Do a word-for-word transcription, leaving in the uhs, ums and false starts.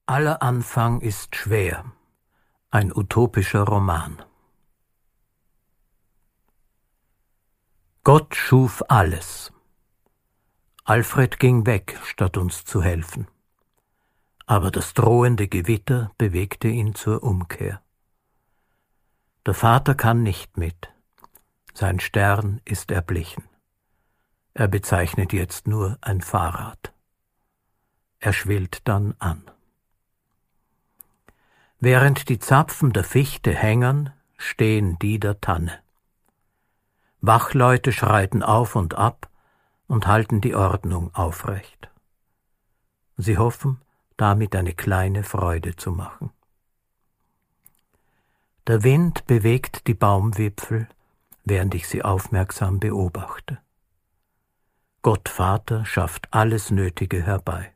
Aller Anfang ist schwer. Ein utopischer Roman. Gott schuf alles. Alfred ging weg, statt uns zu helfen. Aber das drohende Gewitter bewegte ihn zur Umkehr. Der Vater kann nicht mit. Sein Stern ist erblichen. Er bezeichnet jetzt nur ein Fahrrad. Er schwillt dann an. Während die Zapfen der Fichte hängern, stehen die der Tanne. Wachleute schreiten auf und ab und halten die Ordnung aufrecht. Sie hoffen, damit eine kleine Freude zu machen. Der Wind bewegt die Baumwipfel, während ich sie aufmerksam beobachte. Gott Vater schafft alles Nötige herbei.